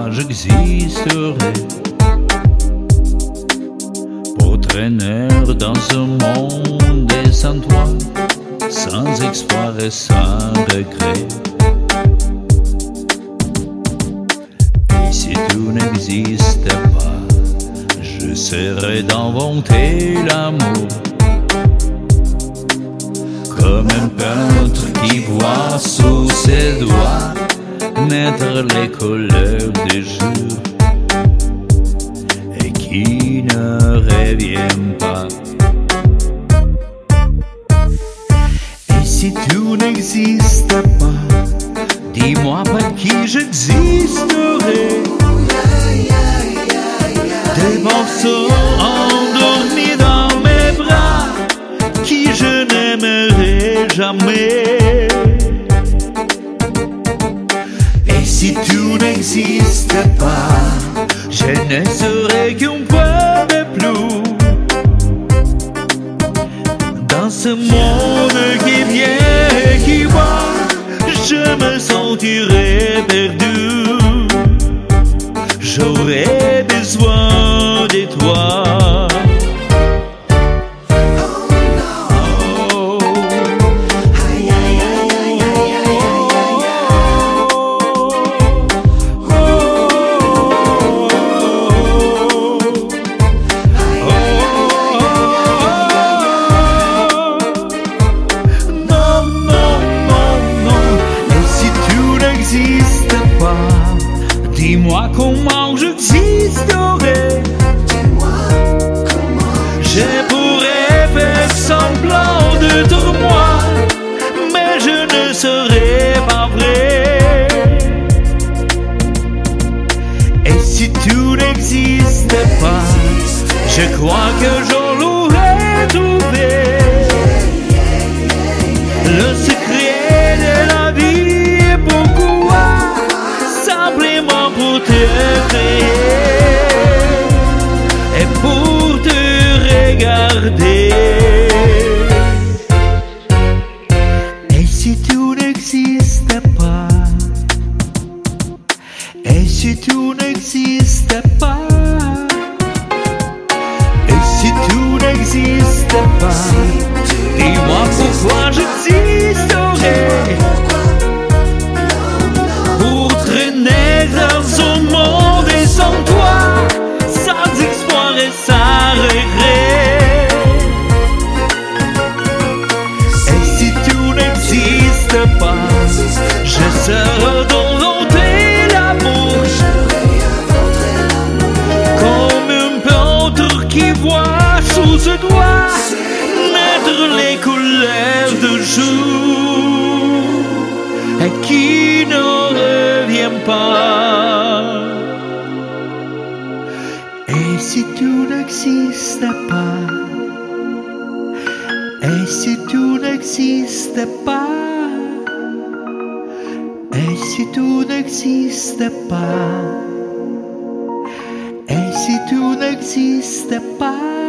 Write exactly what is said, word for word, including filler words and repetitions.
pourquoi j'existerais pour traîner dans ce monde et sans toi, sans espoir et sans regret. Et si tout n'existait pas, j'essaierais d'inventer l'amour comme un peintre qui voit sous ses doigts naître les couleurs du jour et qui ne revient pas. Et si tout n'existe pas, dis-moi par qui j'existerais. Des morceaux endormis dans mes bras qui je n'aimerais jamais. Et si tout n'existe pas, je ne serais qu'un peu de plus dans ce monde qui vient et qui va. Je me sentirais perdu. J'aurais besoin de toi. Dis-moi comment j'existerais. Je pourrais faire semblant d'être moi, mais je ne serais pas vrai. Et si tout n'existe pas, je crois que je l'aurais trouvé. Le secret de la vie est pourquoi simplement pour te créer et pour te regarder. Et si tout n'existe pas, et si tout n'existe pas, et si tout n'existe pas, dis-moi pourquoi j'existerais. Pour traîner dans ce monde et sans toi, sans espoir et sans regret. Et si tout n'existe pas, j'essaierai d'inventer l'amour comme un peintre qui voit sous ses doigts naître les couleurs du jour et qui ne revient pas. Et si tout n'existe pas, et si tout n'existe pas, et si tout n'existe pas, et si tout n'existe pas.